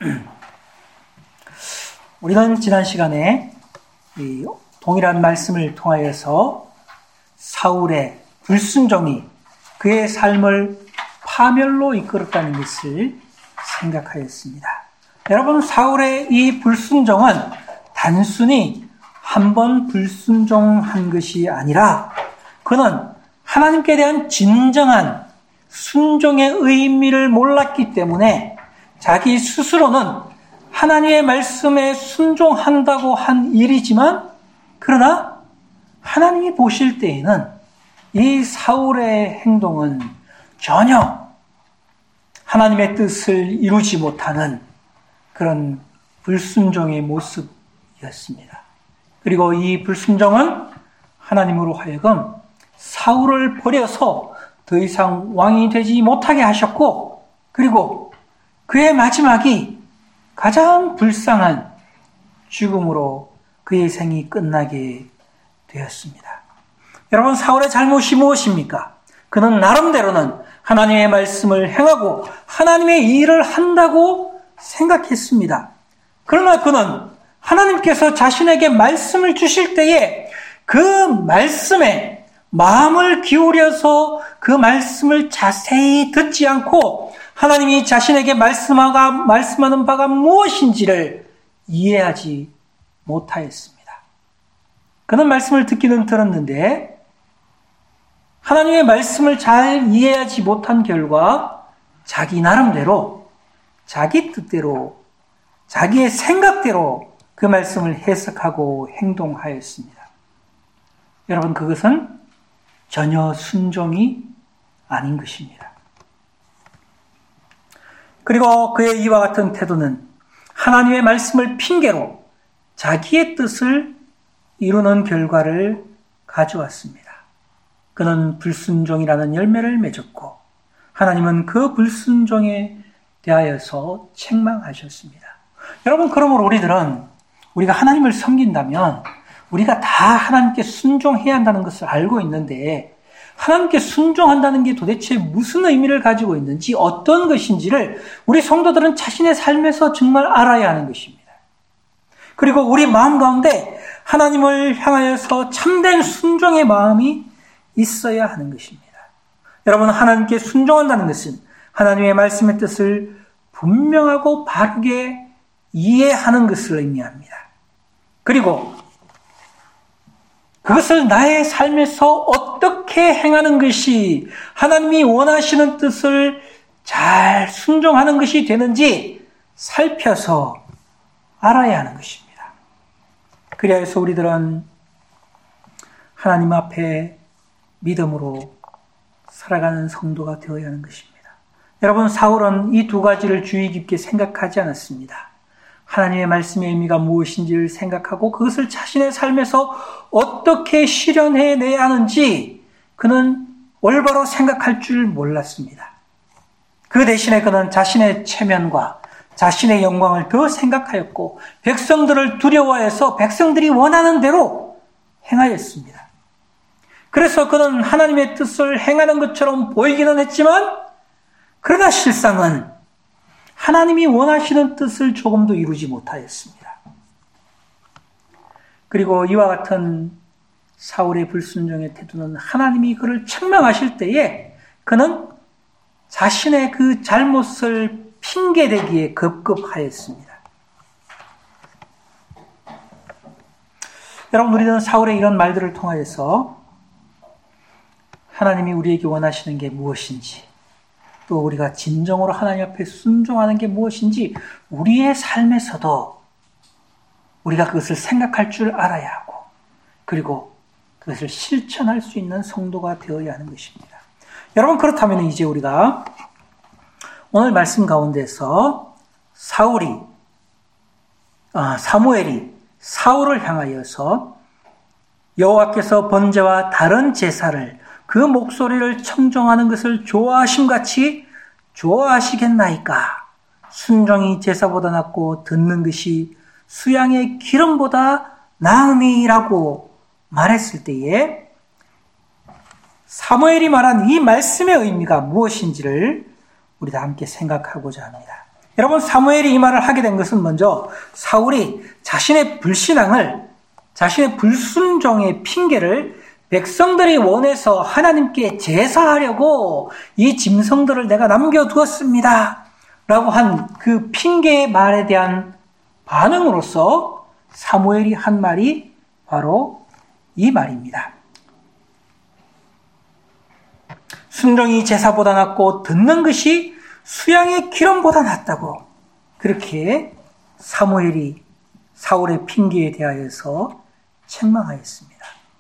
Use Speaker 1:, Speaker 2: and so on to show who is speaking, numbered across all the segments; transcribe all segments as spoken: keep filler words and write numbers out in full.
Speaker 1: 우리는 지난 시간에 이 동일한 말씀을 통하여서 사울의 불순종이 그의 삶을 파멸로 이끌었다는 것을 생각하였습니다. 여러분, 사울의 이 불순종은 단순히 한 번 불순종한 것이 아니라 그는 하나님께 대한 진정한 순종의 의미를 몰랐기 때문에 자기 스스로는 하나님의 말씀에 순종한다고 한 일이지만, 그러나 하나님이 보실 때에는 이 사울의 행동은 전혀 하나님의 뜻을 이루지 못하는 그런 불순종의 모습이었습니다. 그리고 이 불순종은 하나님으로 하여금 사울을 버려서 더 이상 왕이 되지 못하게 하셨고, 그리고 그의 마지막이 가장 불쌍한 죽음으로 그의 생이 끝나게 되었습니다. 여러분, 사울의 잘못이 무엇입니까? 그는 나름대로는 하나님의 말씀을 행하고 하나님의 일을 한다고 생각했습니다. 그러나 그는 하나님께서 자신에게 말씀을 주실 때에 그 말씀에 마음을 기울여서 그 말씀을 자세히 듣지 않고 하나님이 자신에게 말씀하가, 말씀하는 바가 무엇인지를 이해하지 못하였습니다. 그는 말씀을 듣기는 들었는데 하나님의 말씀을 잘 이해하지 못한 결과 자기 나름대로, 자기 뜻대로, 자기의 생각대로 그 말씀을 해석하고 행동하였습니다. 여러분, 그것은 전혀 순종이 아닌 것입니다. 그리고 그의 이와 같은 태도는 하나님의 말씀을 핑계로 자기의 뜻을 이루는 결과를 가져왔습니다. 그는 불순종이라는 열매를 맺었고 하나님은 그 불순종에 대하여서 책망하셨습니다. 여러분, 그러므로 우리들은 우리가 하나님을 섬긴다면 우리가 다 하나님께 순종해야 한다는 것을 알고 있는데, 하나님께 순종한다는 게 도대체 무슨 의미를 가지고 있는지, 어떤 것인지를 우리 성도들은 자신의 삶에서 정말 알아야 하는 것입니다. 그리고 우리 마음 가운데 하나님을 향하여서 참된 순종의 마음이 있어야 하는 것입니다. 여러분, 하나님께 순종한다는 것은 하나님의 말씀의 뜻을 분명하고 바르게 이해하는 것을 의미합니다. 그리고 그것을 나의 삶에서 어떻게 행하는 것이 하나님이 원하시는 뜻을 잘 순종하는 것이 되는지 살펴서 알아야 하는 것입니다. 그래서 우리들은 하나님 앞에 믿음으로 살아가는 성도가 되어야 하는 것입니다. 여러분, 사울은 이 두 가지를 주의 깊게 생각하지 않았습니다. 하나님의 말씀의 의미가 무엇인지를 생각하고 그것을 자신의 삶에서 어떻게 실현해내야 하는지 그는 올바로 생각할 줄 몰랐습니다. 그 대신에 그는 자신의 체면과 자신의 영광을 더 생각하였고 백성들을 두려워해서 백성들이 원하는 대로 행하였습니다. 그래서 그는 하나님의 뜻을 행하는 것처럼 보이기는 했지만, 그러나 실상은 하나님이 원하시는 뜻을 조금도 이루지 못하였습니다. 그리고 이와 같은 사울의 불순종의 태도는 하나님이 그를 책망하실 때에 그는 자신의 그 잘못을 핑계대기에 급급하였습니다. 여러분, 우리는 사울의 이런 말들을 통하여서 하나님이 우리에게 원하시는 게 무엇인지, 또 우리가 진정으로 하나님 앞에 순종하는 게 무엇인지 우리의 삶에서도 우리가 그것을 생각할 줄 알아야 하고, 그리고 그것을 실천할 수 있는 성도가 되어야 하는 것입니다. 여러분, 그렇다면 이제 우리가 오늘 말씀 가운데서 사울이, 아, 사무엘이 사울을 향하여서 여호와께서 번제와 다른 제사를 그 목소리를 청종하는 것을 좋아하심같이 좋아하시겠나이까? 순종이 제사보다 낫고 듣는 것이 수양의 기름보다 나음이라고 말했을 때에 사무엘이 말한 이 말씀의 의미가 무엇인지를 우리 다 함께 생각하고자 합니다. 여러분, 사무엘이 이 말을 하게 된 것은 먼저 사울이 자신의 불신앙을, 자신의 불순종의 핑계를 백성들이 원해서 하나님께 제사하려고 이 짐승들을 내가 남겨두었습니다 라고 한 그 핑계의 말에 대한 반응으로서 사무엘이 한 말이 바로 이 말입니다. 순종이 제사보다 낫고 듣는 것이 수양의 기름보다 낫다고, 그렇게 사무엘이 사울의 핑계에 대하여서 책망하였습니다.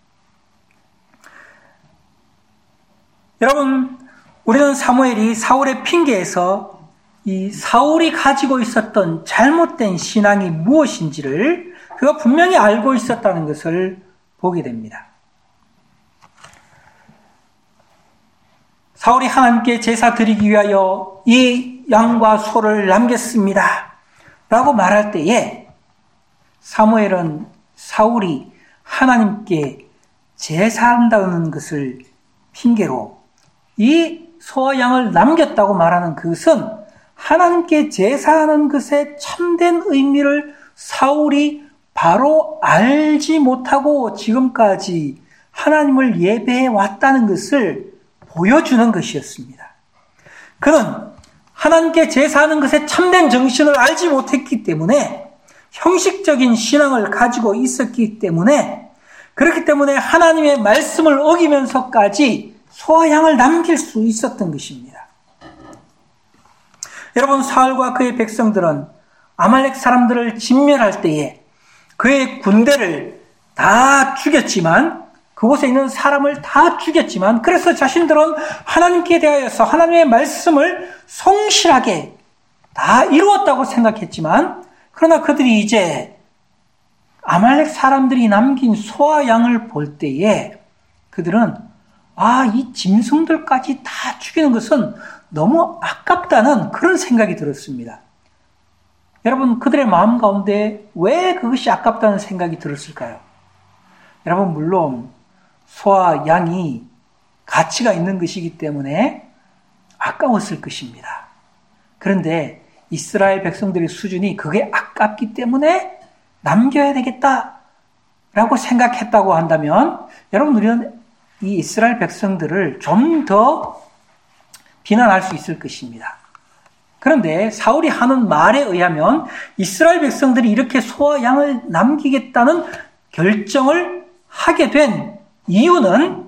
Speaker 1: 여러분, 우리는 사무엘이 사울의 핑계에서 이 사울이 가지고 있었던 잘못된 신앙이 무엇인지를 그가 분명히 알고 있었다는 것을 보게 됩니다. 사울이 하나님께 제사 드리기 위하여 이 양과 소를 남겼습니다 라고 말할 때에 사무엘은 사울이 하나님께 제사한다는 것을 핑계로 이 소와 양을 남겼다고 말하는 그것은 하나님께 제사하는 것의 참된 의미를 사울이 바로 알지 못하고 지금까지 하나님을 예배해 왔다는 것을 보여주는 것이었습니다. 그는 하나님께 제사하는 것의 참된 정신을 알지 못했기 때문에 형식적인 신앙을 가지고 있었기 때문에 그렇기 때문에 하나님의 말씀을 어기면서까지 소와 양을 남길 수 있었던 것입니다. 여러분, 사울과 그의 백성들은 아말렉 사람들을 진멸할 때에 그의 군대를 다 죽였지만, 그곳에 있는 사람을 다 죽였지만, 그래서 자신들은 하나님께 대하여서 하나님의 말씀을 성실하게 다 이루었다고 생각했지만, 그러나 그들이 이제 아말렉 사람들이 남긴 소와 양을 볼 때에 그들은 아, 이 짐승들까지 다 죽이는 것은 너무 아깝다는 그런 생각이 들었습니다. 여러분, 그들의 마음 가운데 왜 그것이 아깝다는 생각이 들었을까요? 여러분, 물론 소와 양이 가치가 있는 것이기 때문에 아까웠을 것입니다. 그런데 이스라엘 백성들의 수준이 그게 아깝기 때문에 남겨야 되겠다라고 생각했다고 한다면, 여러분, 우리는 이 이스라엘 백성들을 좀 더 비난할 수 있을 것입니다. 그런데 사울이 하는 말에 의하면 이스라엘 백성들이 이렇게 소와 양을 남기겠다는 결정을 하게 된 이유는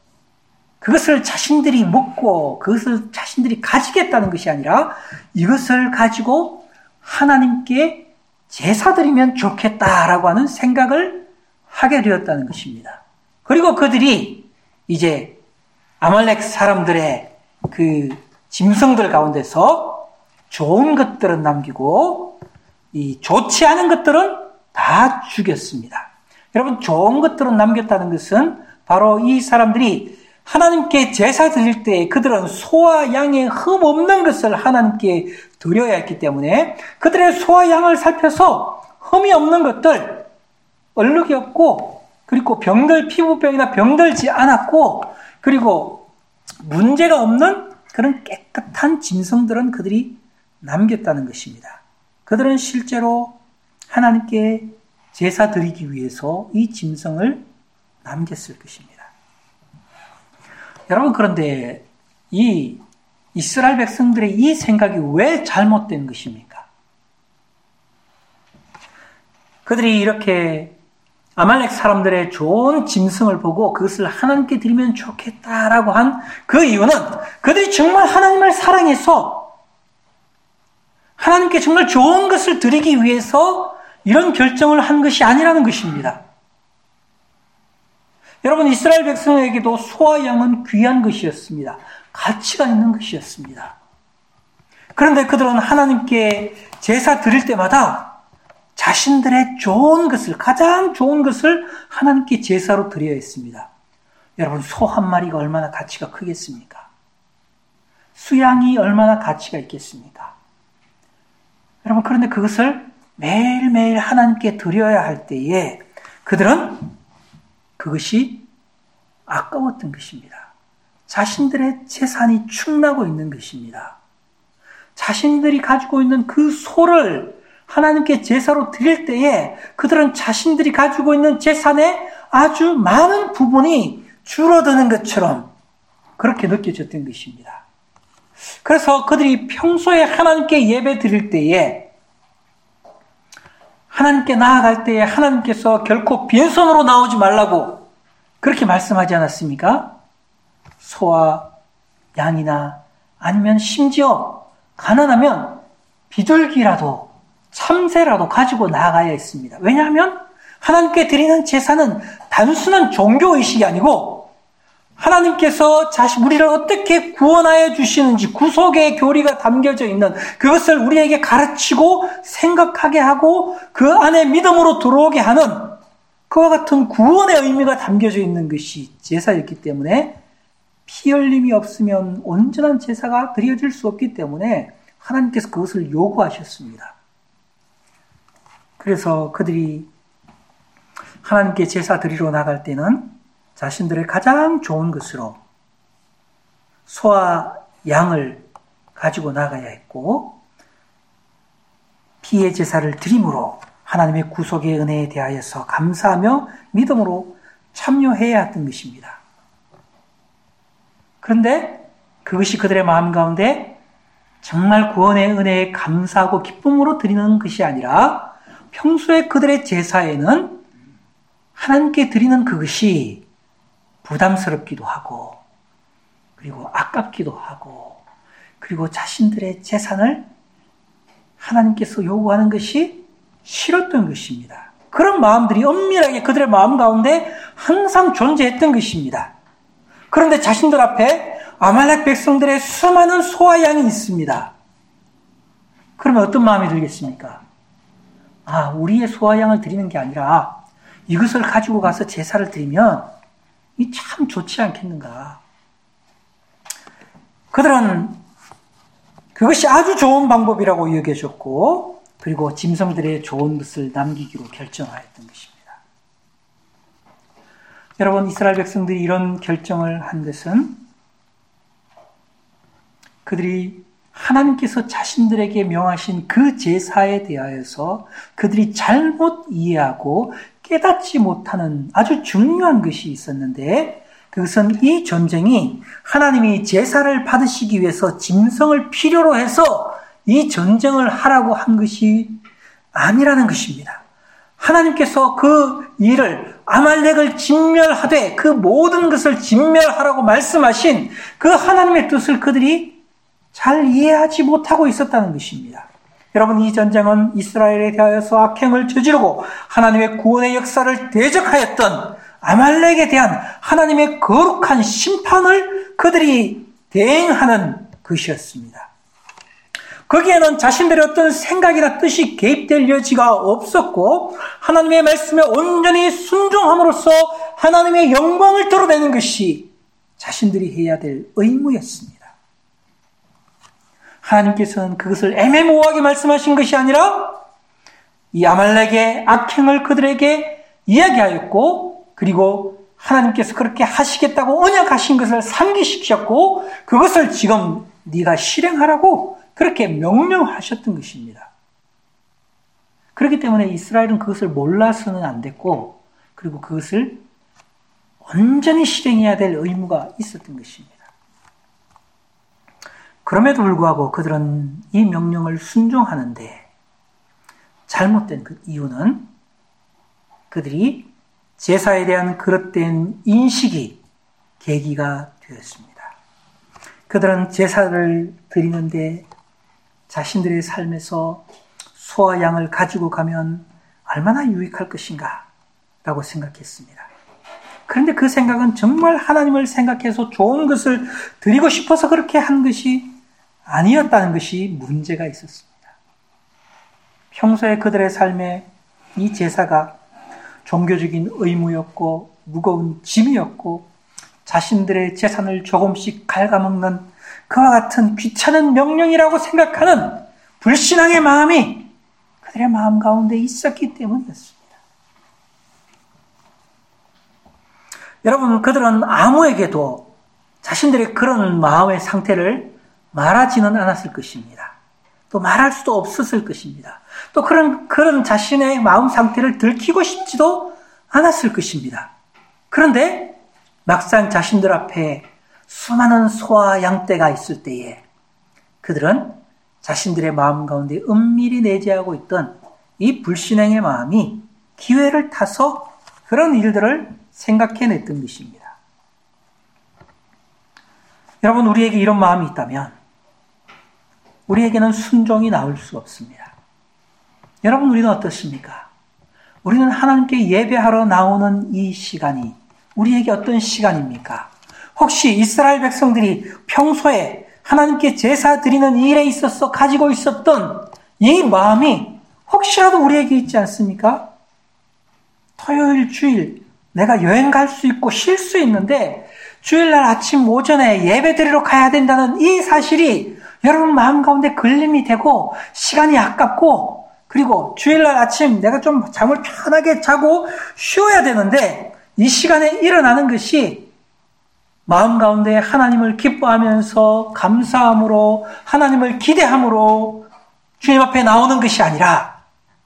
Speaker 1: 그것을 자신들이 먹고 그것을 자신들이 가지겠다는 것이 아니라 이것을 가지고 하나님께 제사드리면 좋겠다라고 하는 생각을 하게 되었다는 것입니다. 그리고 그들이 이제 아말렉 사람들의 그 짐승들 가운데서 좋은 것들은 남기고 이 좋지 않은 것들은 다 죽였습니다. 여러분, 좋은 것들은 남겼다는 것은 바로 이 사람들이 하나님께 제사 드릴 때 그들은 소와 양의 흠 없는 것을 하나님께 드려야 했기 때문에 그들의 소와 양을 살펴서 흠이 없는 것들, 얼룩이 없고, 그리고 병들, 피부병이나 병들지 않았고, 그리고 문제가 없는 그런 깨끗한 짐승들은 그들이 남겼다는 것입니다. 그들은 실제로 하나님께 제사 드리기 위해서 이 짐승을 남겼을 것입니다. 여러분, 그런데 이 이스라엘 백성들의 이 생각이 왜 잘못된 것입니까? 그들이 이렇게 아말렉 사람들의 좋은 짐승을 보고 그것을 하나님께 드리면 좋겠다라고 한 그 이유는 그들이 정말 하나님을 사랑해서 하나님께 정말 좋은 것을 드리기 위해서 이런 결정을 한 것이 아니라는 것입니다. 여러분, 이스라엘 백성에게도 소와 양은 귀한 것이었습니다. 가치가 있는 것이었습니다. 그런데 그들은 하나님께 제사 드릴 때마다 자신들의 좋은 것을, 가장 좋은 것을 하나님께 제사로 드려야 했습니다. 여러분, 소 한 마리가 얼마나 가치가 크겠습니까? 수양이 얼마나 가치가 있겠습니까? 여러분, 그런데 그것을 매일매일 하나님께 드려야 할 때에 그들은 그것이 아까웠던 것입니다. 자신들의 재산이 축나고 있는 것입니다. 자신들이 가지고 있는 그 소를 하나님께 제사로 드릴 때에 그들은 자신들이 가지고 있는 재산의 아주 많은 부분이 줄어드는 것처럼 그렇게 느껴졌던 것입니다. 그래서 그들이 평소에 하나님께 예배 드릴 때에 하나님께 나아갈 때에 하나님께서 결코 빈손으로 나오지 말라고 그렇게 말씀하지 않았습니까? 소와 양이나 아니면 심지어 가난하면 비둘기라도 참새라도 가지고 나아가야 했습니다. 왜냐하면 하나님께 드리는 제사는 단순한 종교의식이 아니고 하나님께서 자신 우리를 어떻게 구원하여 주시는지 구속의 교리가 담겨져 있는 그것을 우리에게 가르치고 생각하게 하고 그 안에 믿음으로 들어오게 하는 그와 같은 구원의 의미가 담겨져 있는 것이 제사였기 때문에 피 흘림이 없으면 온전한 제사가 드려질 수 없기 때문에 하나님께서 그것을 요구하셨습니다. 그래서 그들이 하나님께 제사 드리러 나갈 때는 자신들의 가장 좋은 것으로 소와 양을 가지고 나가야 했고 피의 제사를 드림으로 하나님의 구속의 은혜에 대하여서 감사하며 믿음으로 참여해야 했던 것입니다. 그런데 그것이 그들의 마음 가운데 정말 구원의 은혜에 감사하고 기쁨으로 드리는 것이 아니라 평소에 그들의 제사에는 하나님께 드리는 그것이 부담스럽기도 하고 그리고 아깝기도 하고 그리고 자신들의 재산을 하나님께서 요구하는 것이 싫었던 것입니다. 그런 마음들이 엄밀하게 그들의 마음 가운데 항상 존재했던 것입니다. 그런데 자신들 앞에 아말렉 백성들의 수많은 소와 양이 있습니다. 그러면 어떤 마음이 들겠습니까? 아, 우리의 소와 양을 드리는 게 아니라 이것을 가지고 가서 제사를 드리면 이 참 좋지 않겠는가. 그들은 그것이 아주 좋은 방법이라고 여겨졌고 그리고 짐승들의 좋은 것을 남기기로 결정하였던 것입니다. 여러분, 이스라엘 백성들이 이런 결정을 한 것은 그들이 하나님께서 자신들에게 명하신 그 제사에 대하여서 그들이 잘못 이해하고 깨닫지 못하는 아주 중요한 것이 있었는데 그것은 이 전쟁이 하나님이 제사를 받으시기 위해서 짐승을 필요로 해서 이 전쟁을 하라고 한 것이 아니라는 것입니다. 하나님께서 그 일을 아말렉을 진멸하되 그 모든 것을 진멸하라고 말씀하신 그 하나님의 뜻을 그들이 잘 이해하지 못하고 있었다는 것입니다. 여러분, 이 전쟁은 이스라엘에 대하여서 악행을 저지르고 하나님의 구원의 역사를 대적하였던 아말렉에 대한 하나님의 거룩한 심판을 그들이 대행하는 것이었습니다. 거기에는 자신들의 어떤 생각이나 뜻이 개입될 여지가 없었고 하나님의 말씀에 온전히 순종함으로써 하나님의 영광을 드러내는 것이 자신들이 해야 될 의무였습니다. 하나님께서는 그것을 애매모호하게 말씀하신 것이 아니라 이 아말렉의 악행을 그들에게 이야기하였고 그리고 하나님께서 그렇게 하시겠다고 언약하신 것을 상기시켰고 그것을 지금 네가 실행하라고 그렇게 명령하셨던 것입니다. 그렇기 때문에 이스라엘은 그것을 몰라서는 안 됐고 그리고 그것을 온전히 실행해야 될 의무가 있었던 것입니다. 그럼에도 불구하고 그들은 이 명령을 순종하는데 잘못된 그 이유는 그들이 제사에 대한 그릇된 인식이 계기가 되었습니다. 그들은 제사를 드리는데 자신들의 삶에서 소와 양을 가지고 가면 얼마나 유익할 것인가 라고 생각했습니다. 그런데 그 생각은 정말 하나님을 생각해서 좋은 것을 드리고 싶어서 그렇게 한 것이 아니었다는 것이 문제가 있었습니다. 평소에 그들의 삶에 이 제사가 종교적인 의무였고 무거운 짐이었고 자신들의 재산을 조금씩 갉아먹는 그와 같은 귀찮은 명령이라고 생각하는 불신앙의 마음이 그들의 마음 가운데 있었기 때문이었습니다. 여러분, 그들은 아무에게도 자신들의 그런 마음의 상태를 말하지는 않았을 것입니다. 또 말할 수도 없었을 것입니다. 또 그런, 그런 자신의 마음 상태를 들키고 싶지도 않았을 것입니다. 그런데 막상 자신들 앞에 수많은 소와 양떼가 있을 때에 그들은 자신들의 마음 가운데 은밀히 내재하고 있던 이 불신앙의 마음이 기회를 타서 그런 일들을 생각해냈던 것입니다. 여러분, 우리에게 이런 마음이 있다면 우리에게는 순종이 나올 수 없습니다. 여러분, 우리는 어떻습니까? 우리는 하나님께 예배하러 나오는 이 시간이 우리에게 어떤 시간입니까? 혹시 이스라엘 백성들이 평소에 하나님께 제사 드리는 일에 있어서 가지고 있었던 이 마음이 혹시라도 우리에게 있지 않습니까? 토요일, 주일 내가 여행 갈 수 있고 쉴 수 있는데 주일날 아침 오전에 예배 드리러 가야 된다는 이 사실이 여러분 마음 가운데 걸림이 되고 시간이 아깝고, 그리고 주일날 아침 내가 좀 잠을 편하게 자고 쉬어야 되는데 이 시간에 일어나는 것이 마음 가운데 하나님을 기뻐하면서 감사함으로 하나님을 기대함으로 주님 앞에 나오는 것이 아니라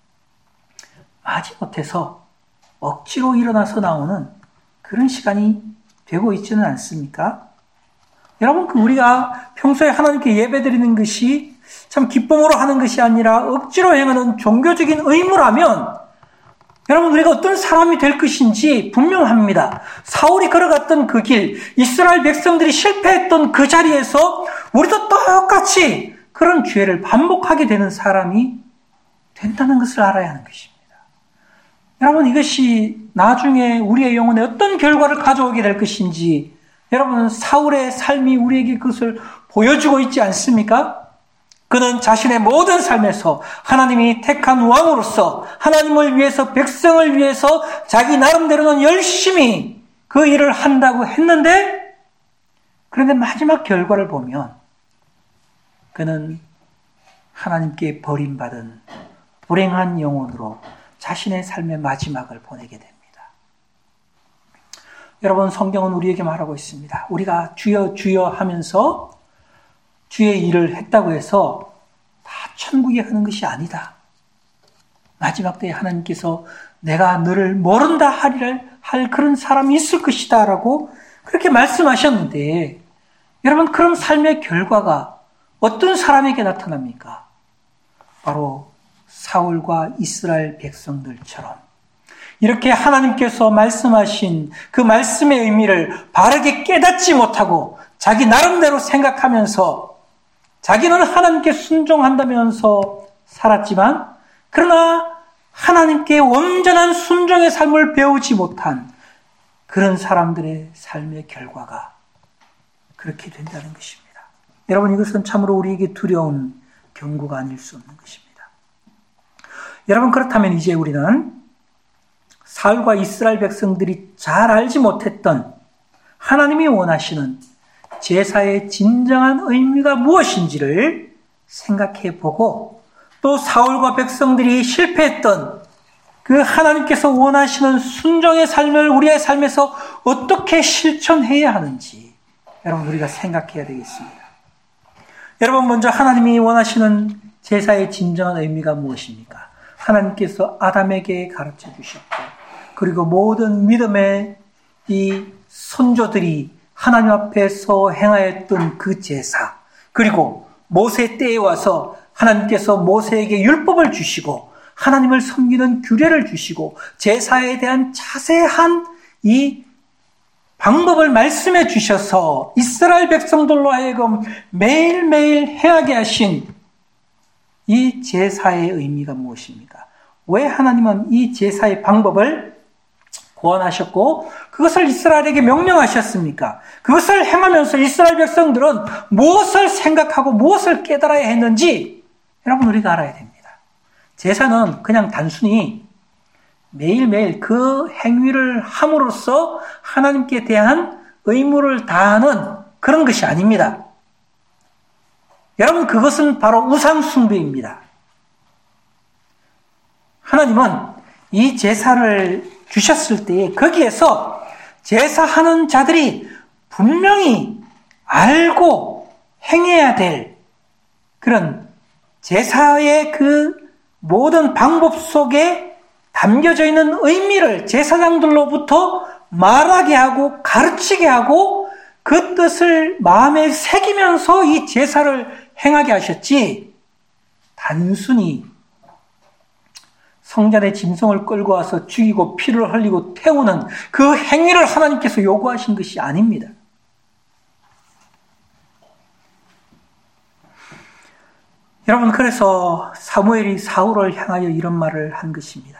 Speaker 1: 마지못해서 억지로 일어나서 나오는 그런 시간이 되고 있지는 않습니까? 여러분, 우리가 평소에 하나님께 예배드리는 것이 참 기쁨으로 하는 것이 아니라 억지로 행하는 종교적인 의무라면 여러분, 우리가 어떤 사람이 될 것인지 분명합니다. 사울이 걸어갔던 그 길, 이스라엘 백성들이 실패했던 그 자리에서 우리도 똑같이 그런 죄를 반복하게 되는 사람이 된다는 것을 알아야 하는 것입니다. 여러분, 이것이 나중에 우리의 영혼에 어떤 결과를 가져오게 될 것인지 여러분, 사울의 삶이 우리에게 그것을 보여주고 있지 않습니까? 그는 자신의 모든 삶에서 하나님이 택한 왕으로서 하나님을 위해서, 백성을 위해서 자기 나름대로는 열심히 그 일을 한다고 했는데, 그런데 마지막 결과를 보면 그는 하나님께 버림받은 불행한 영혼으로 자신의 삶의 마지막을 보내게 됩니다. 여러분, 성경은 우리에게 말하고 있습니다. 우리가 주여 주여 하면서 주의 일을 했다고 해서 다 천국에 가는 것이 아니다. 마지막 때에 하나님께서 내가 너를 모른다 하리라 할 그런 사람이 있을 것이다 라고 그렇게 말씀하셨는데, 여러분, 그런 삶의 결과가 어떤 사람에게 나타납니까? 바로 사울과 이스라엘 백성들처럼 이렇게 하나님께서 말씀하신 그 말씀의 의미를 바르게 깨닫지 못하고 자기 나름대로 생각하면서 자기는 하나님께 순종한다면서 살았지만, 그러나 하나님께 온전한 순종의 삶을 배우지 못한 그런 사람들의 삶의 결과가 그렇게 된다는 것입니다. 여러분, 이것은 참으로 우리에게 두려운 경고가 아닐 수 없는 것입니다. 여러분, 그렇다면 이제 우리는 사울과 이스라엘 백성들이 잘 알지 못했던 하나님이 원하시는 제사의 진정한 의미가 무엇인지를 생각해 보고, 또 사울과 백성들이 실패했던 그 하나님께서 원하시는 순종의 삶을 우리의 삶에서 어떻게 실천해야 하는지 여러분, 우리가 생각해야 되겠습니다. 여러분, 먼저 하나님이 원하시는 제사의 진정한 의미가 무엇입니까? 하나님께서 아담에게 가르쳐 주셨고, 그리고 모든 믿음의 이 선조들이 하나님 앞에서 행하였던 그 제사, 그리고 모세 때에 와서 하나님께서 모세에게 율법을 주시고 하나님을 섬기는 규례를 주시고 제사에 대한 자세한 이 방법을 말씀해 주셔서 이스라엘 백성들로 하여금 매일매일 행하게 하신 이 제사의 의미가 무엇입니까? 왜 하나님은 이 제사의 방법을 고안하셨고 그것을 이스라엘에게 명령하셨습니까? 그것을 행하면서 이스라엘 백성들은 무엇을 생각하고 무엇을 깨달아야 했는지 여러분, 우리가 알아야 됩니다. 제사는 그냥 단순히 매일매일 그 행위를 함으로써 하나님께 대한 의무를 다하는 그런 것이 아닙니다. 여러분, 그것은 바로 우상숭배입니다. 하나님은 이 제사를 주셨을 때에 거기에서 제사하는 자들이 분명히 알고 행해야 될 그런 제사의 그 모든 방법 속에 담겨져 있는 의미를 제사장들로부터 말하게 하고 가르치게 하고 그 뜻을 마음에 새기면서 이 제사를 행하게 하셨지, 단순히 성전에 짐승을 끌고 와서 죽이고 피를 흘리고 태우는 그 행위를 하나님께서 요구하신 것이 아닙니다. 여러분, 그래서 사무엘이 사울을 향하여 이런 말을 한 것입니다.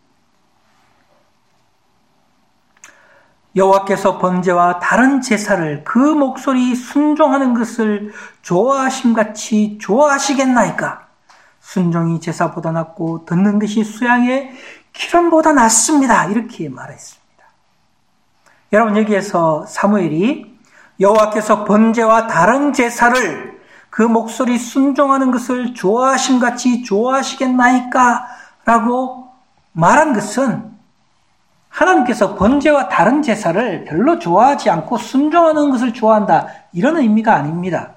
Speaker 1: 여호와께서 번제와 다른 제사를 그 목소리 순종하는 것을 좋아하심같이 좋아하시겠나이까? 순종이 제사보다 낫고 듣는 것이 수양의 기름보다 낫습니다. 이렇게 말했습니다. 여러분, 여기에서 사무엘이 여호와께서 번제와 다른 제사를 그 목소리 순종하는 것을 좋아하심같이 좋아하시겠나이까? 라고 말한 것은 하나님께서 번제와 다른 제사를 별로 좋아하지 않고 순종하는 것을 좋아한다, 이런 의미가 아닙니다.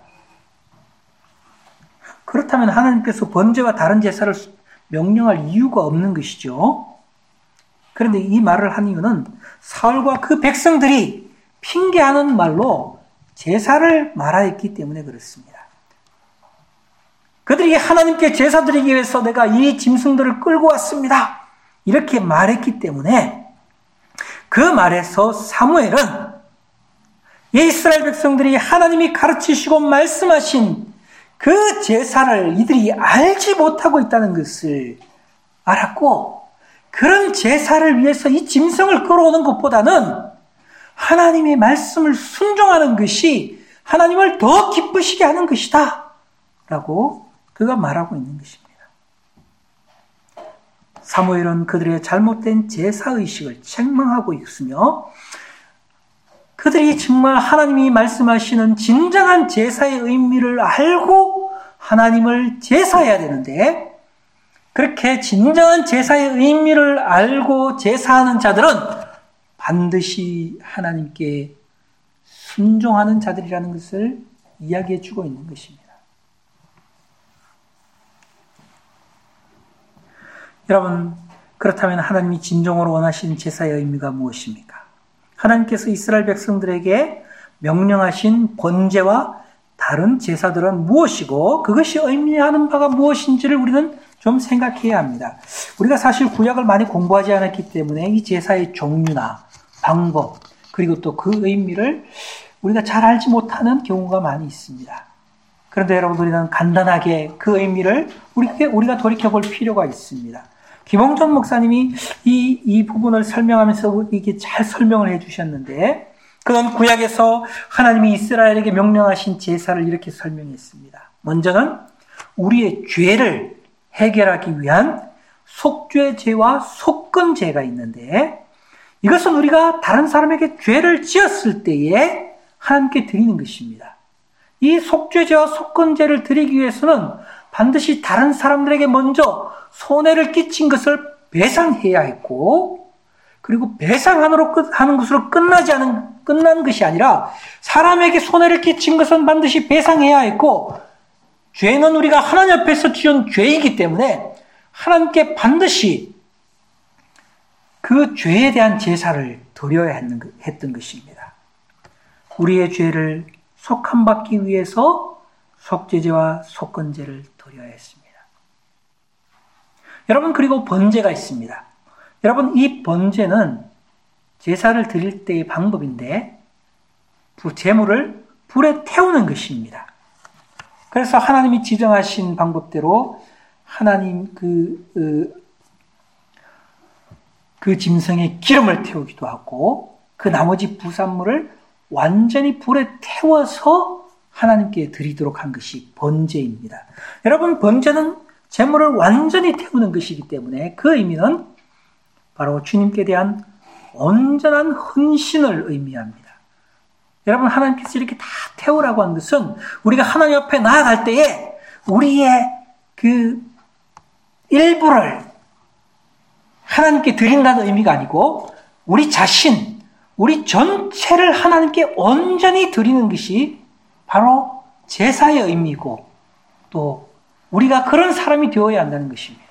Speaker 1: 그렇다면 하나님께서 번제와 다른 제사를 명령할 이유가 없는 것이죠. 그런데 이 말을 한 이유는 사울과 그 백성들이 핑계하는 말로 제사를 말하였기 때문에 그렇습니다. 그들이 하나님께 제사 드리기 위해서 내가 이 짐승들을 끌고 왔습니다, 이렇게 말했기 때문에 그 말에서 사무엘은 이스라엘 백성들이 하나님이 가르치시고 말씀하신 그 제사를 이들이 알지 못하고 있다는 것을 알았고, 그런 제사를 위해서 이 짐승을 끌어오는 것보다는 하나님의 말씀을 순종하는 것이 하나님을 더 기쁘시게 하는 것이다 라고 그가 말하고 있는 것입니다. 사무엘은 그들의 잘못된 제사의식을 책망하고 있으며, 그들이 정말 하나님이 말씀하시는 진정한 제사의 의미를 알고 하나님을 제사해야 되는데, 그렇게 진정한 제사의 의미를 알고 제사하는 자들은 반드시 하나님께 순종하는 자들이라는 것을 이야기해 주고 있는 것입니다. 여러분, 그렇다면 하나님이 진정으로 원하시는 제사의 의미가 무엇입니까? 하나님께서 이스라엘 백성들에게 명령하신 번제와 다른 제사들은 무엇이고 그것이 의미하는 바가 무엇인지를 우리는 좀 생각해야 합니다. 우리가 사실 구약을 많이 공부하지 않았기 때문에 이 제사의 종류나 방법, 그리고 또 그 의미를 우리가 잘 알지 못하는 경우가 많이 있습니다. 그런데 여러분, 우리는 간단하게 그 의미를 우리가 돌이켜볼 필요가 있습니다. 김홍전 목사님이 이, 이 부분을 설명하면서 이게 잘 설명을 해 주셨는데, 그건 구약에서 하나님이 이스라엘에게 명령하신 제사를 이렇게 설명했습니다. 먼저는 우리의 죄를 해결하기 위한 속죄제와 속건제가 있는데, 이것은 우리가 다른 사람에게 죄를 지었을 때에 하나님께 드리는 것입니다. 이 속죄제와 속건제를 드리기 위해서는 반드시 다른 사람들에게 먼저 손해를 끼친 것을 배상해야 했고, 그리고 배상하는 것으로 끝나지 않은, 끝난 것이 아니라 사람에게 손해를 끼친 것은 반드시 배상해야 했고, 죄는 우리가 하나님 앞에서 지은 죄이기 때문에 하나님께 반드시 그 죄에 대한 제사를 드려야 했던 것입니다. 우리의 죄를 속함받기 위해서 속죄제와 속건제를 드려야 했습니다. 여러분, 그리고 번제가 있습니다. 여러분, 이 번제는 제사를 드릴 때의 방법인데 제물을 불에 태우는 것입니다. 그래서 하나님이 지정하신 방법대로 하나님 그, 그, 그 짐승의 기름을 태우기도 하고, 그 나머지 부산물을 완전히 불에 태워서 하나님께 드리도록 한 것이 번제입니다. 여러분, 번제는 제물을 완전히 태우는 것이기 때문에 그 의미는 바로 주님께 대한 온전한 헌신을 의미합니다. 여러분, 하나님께서 이렇게 다 태우라고 한 것은 우리가 하나님 앞에 나아갈 때에 우리의 그 일부를 하나님께 드린다는 의미가 아니고 우리 자신, 우리 전체를 하나님께 온전히 드리는 것이 바로 제사의 의미고 또 우리가 그런 사람이 되어야 한다는 것입니다.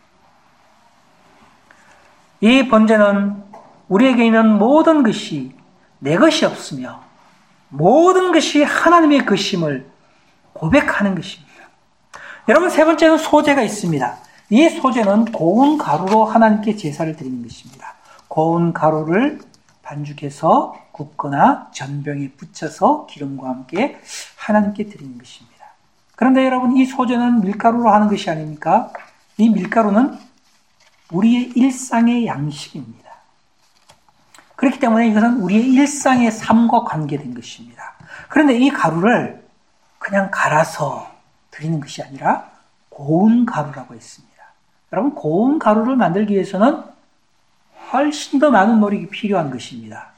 Speaker 1: 이 번제는 우리에게 있는 모든 것이 내 것이 없으며 모든 것이 하나님의 것임을 고백하는 것입니다. 여러분, 세 번째는 소제가 있습니다. 이 소제는 고운 가루로 하나님께 제사를 드리는 것입니다. 고운 가루를 반죽해서 굽거나 전병에 붙여서 기름과 함께 하나님께 드리는 것입니다. 그런데 여러분, 이 소제는 밀가루로 하는 것이 아닙니까? 이 밀가루는 우리의 일상의 양식입니다. 그렇기 때문에 이것은 우리의 일상의 삶과 관계된 것입니다. 그런데 이 가루를 그냥 갈아서 드리는 것이 아니라 고운 가루라고 했습니다. 여러분, 고운 가루를 만들기 위해서는 훨씬 더 많은 노력이 필요한 것입니다.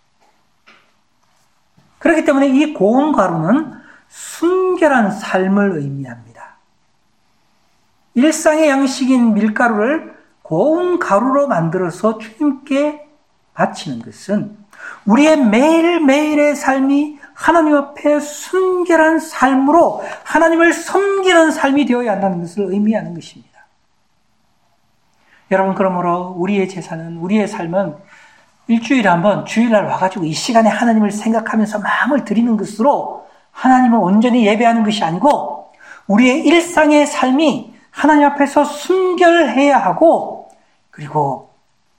Speaker 1: 그렇기 때문에 이 고운 가루는 순결한 삶을 의미합니다. 일상의 양식인 밀가루를 고운 가루로 만들어서 주님께 바치는 것은 우리의 매일매일의 삶이 하나님 앞에 순결한 삶으로 하나님을 섬기는 삶이 되어야 한다는 것을 의미하는 것입니다. 여러분, 그러므로 우리의 제사는, 우리의 삶은 일주일에 한번 주일날 와가지고 이 시간에 하나님을 생각하면서 마음을 드리는 것으로 하나님을 온전히 예배하는 것이 아니고 우리의 일상의 삶이 하나님 앞에서 순결해야 하고, 그리고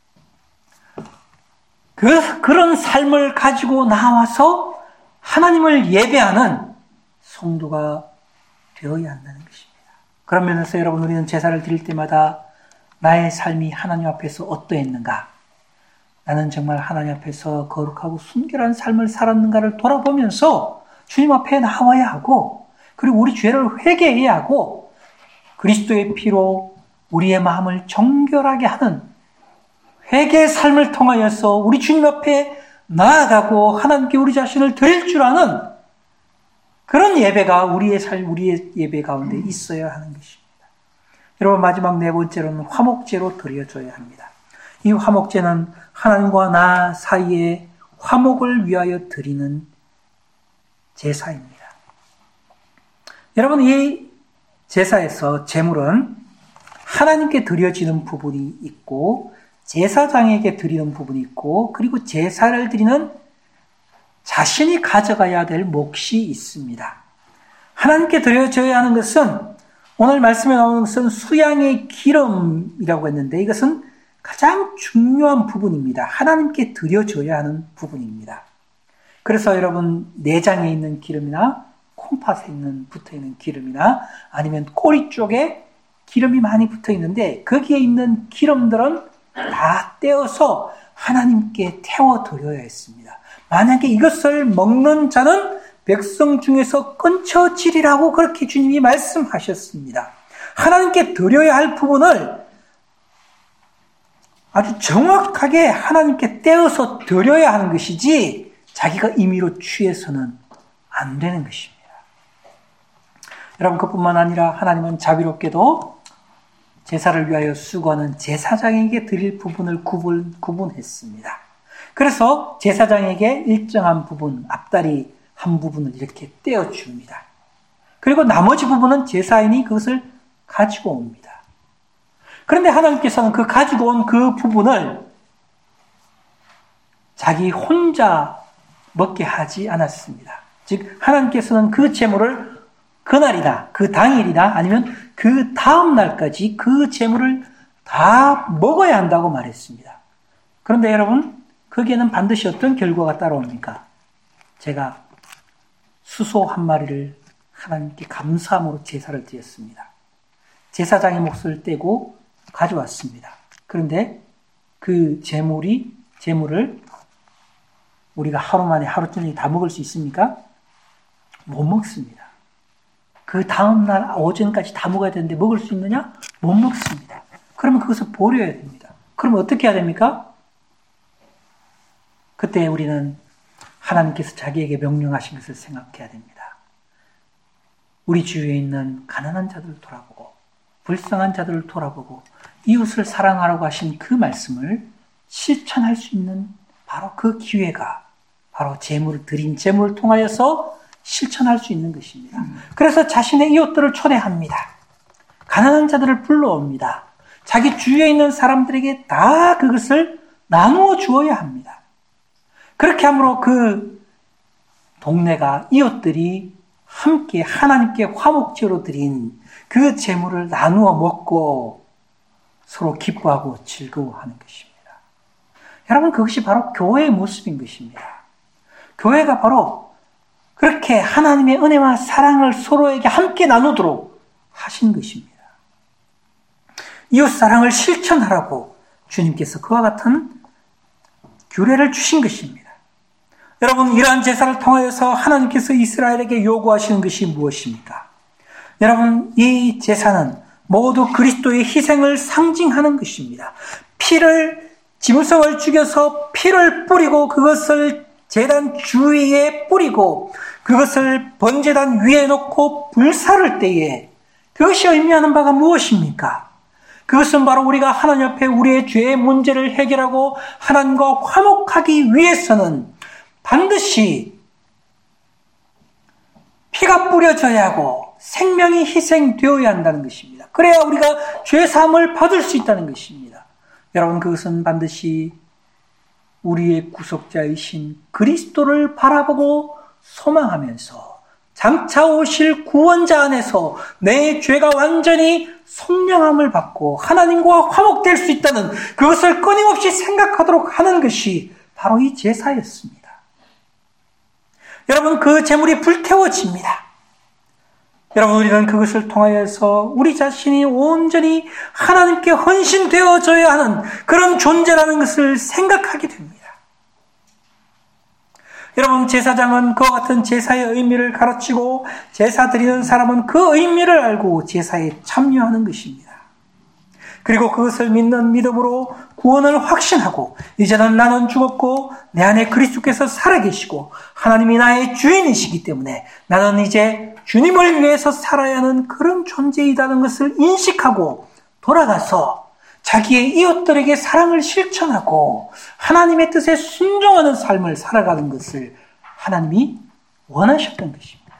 Speaker 1: 그, 그런 삶을 가지고 나와서 하나님을 예배하는 성도가 되어야 한다는 것입니다. 그런 면에서 여러분, 우리는 제사를 드릴 때마다 나의 삶이 하나님 앞에서 어떠했는가? 나는 정말 하나님 앞에서 거룩하고 순결한 삶을 살았는가를 돌아보면서 주님 앞에 나와야 하고, 그리고 우리 죄를 회개해야 하고, 그리스도의 피로 우리의 마음을 정결하게 하는 회개의 삶을 통하여서 우리 주님 앞에 나아가고 하나님께 우리 자신을 드릴 줄 아는 그런 예배가 우리의 삶, 우리의 예배 가운데 있어야 하는 것입니다. 여러분, 마지막 네 번째로는 화목제로 드려져야 합니다. 이 화목제는 하나님과 나 사이에 화목을 위하여 드리는 제사입니다. 여러분, 이 제사에서 제물은 하나님께 드려지는 부분이 있고 제사장에게 드리는 부분이 있고, 그리고 제사를 드리는 자신이 가져가야 될 몫이 있습니다. 하나님께 드려져야 하는 것은, 오늘 말씀에 나오는 것은 수양의 기름이라고 했는데, 이것은 가장 중요한 부분입니다. 하나님께 드려져야 하는 부분입니다. 그래서 여러분, 내장에 있는 기름이나 콩팥에 있는 붙어있는 기름이나 아니면 꼬리 쪽에 기름이 많이 붙어 있는데, 거기에 있는 기름들은 다 떼어서 하나님께 태워드려야 했습니다. 만약에 이것을 먹는 자는 백성 중에서 끊쳐지리라고 그렇게 주님이 말씀하셨습니다. 하나님께 드려야 할 부분을 아주 정확하게 하나님께 떼어서 드려야 하는 것이지 자기가 임의로 취해서는 안 되는 것입니다. 여러분, 그뿐만 아니라 하나님은 자비롭게도 제사를 위하여 수고하는 제사장에게 드릴 부분을 구분, 구분했습니다. 그래서 제사장에게 일정한 부분, 앞다리 한 부분을 이렇게 떼어줍니다. 그리고 나머지 부분은 제사인이 그것을 가지고 옵니다. 그런데 하나님께서는 그 가지고 온 그 부분을 자기 혼자 먹게 하지 않았습니다. 즉, 하나님께서는 그 제물을 그날이나 그 당일이나 아니면 그 다음 날까지 그 제물을 다 먹어야 한다고 말했습니다. 그런데 여러분, 거기에는 반드시 어떤 결과가 따라옵니까? 제가 수소 한 마리를 하나님께 감사함으로 제사를 드렸습니다. 제사장의 몫을 떼고 가져왔습니다. 그런데 그 제물이, 제물을 우리가 하루 만에 하루 저녁에 다 먹을 수 있습니까? 못 먹습니다. 그 다음날 오전까지 다 먹어야 되는데 먹을 수 있느냐? 못 먹습니다. 그러면 그것을 버려야 됩니다. 그러면 어떻게 해야 됩니까? 그때 우리는 하나님께서 자기에게 명령하신 것을 생각해야 됩니다. 우리 주위에 있는 가난한 자들을 돌아보고 불쌍한 자들을 돌아보고 이웃을 사랑하라고 하신 그 말씀을 실천할 수 있는 바로 그 기회가 바로 제물을 드린 제물을 통하여서 실천할 수 있는 것입니다. 그래서 자신의 이웃들을 초대합니다. 가난한 자들을 불러옵니다. 자기 주위에 있는 사람들에게 다 그것을 나누어 주어야 합니다. 그렇게 함으로 그 동네가 이웃들이 함께 하나님께 화목제로 드린 그 제물을 나누어 먹고 서로 기뻐하고 즐거워하는 것입니다. 여러분, 그것이 바로 교회의 모습인 것입니다. 교회가 바로 그렇게 하나님의 은혜와 사랑을 서로에게 함께 나누도록 하신 것입니다. 이웃 사랑을 실천하라고 주님께서 그와 같은 규례를 주신 것입니다. 여러분, 이러한 제사를 통하여서 하나님께서 이스라엘에게 요구하시는 것이 무엇입니까? 여러분, 이 제사는 모두 그리스도의 희생을 상징하는 것입니다. 피를, 짐승을 죽여서 피를 뿌리고 그것을 제단 주위에 뿌리고 그것을 번제단 위에 놓고 불사를 때에 그것이 의미하는 바가 무엇입니까? 그것은 바로 우리가 하나님 앞에 우리의 죄의 문제를 해결하고 하나님과 화목하기 위해서는 반드시 피가 뿌려져야 하고 생명이 희생되어야 한다는 것입니다. 그래야 우리가 죄사함을 받을 수 있다는 것입니다. 여러분, 그것은 반드시 우리의 구속자이신 그리스도를 바라보고 소망하면서 장차 오실 구원자 안에서 내 죄가 완전히 속량함을 받고 하나님과 화목될 수 있다는 그것을 끊임없이 생각하도록 하는 것이 바로 이 제사였습니다. 여러분, 그 제물이 불태워집니다. 여러분, 우리는 그것을 통하여서 우리 자신이 온전히 하나님께 헌신되어져야 하는 그런 존재라는 것을 생각하게 됩니다. 여러분, 제사장은 그와 같은 제사의 의미를 가르치고 제사 드리는 사람은 그 의미를 알고 제사에 참여하는 것입니다. 그리고 그것을 믿는 믿음으로 구원을 확신하고 이제는 나는 죽었고 내 안에 그리스도께서 살아계시고 하나님이 나의 주인이시기 때문에 나는 이제 주님을 위해서 살아야 하는 그런 존재이라는 것을 인식하고 돌아가서 자기의 이웃들에게 사랑을 실천하고 하나님의 뜻에 순종하는 삶을 살아가는 것을 하나님이 원하셨던 것입니다.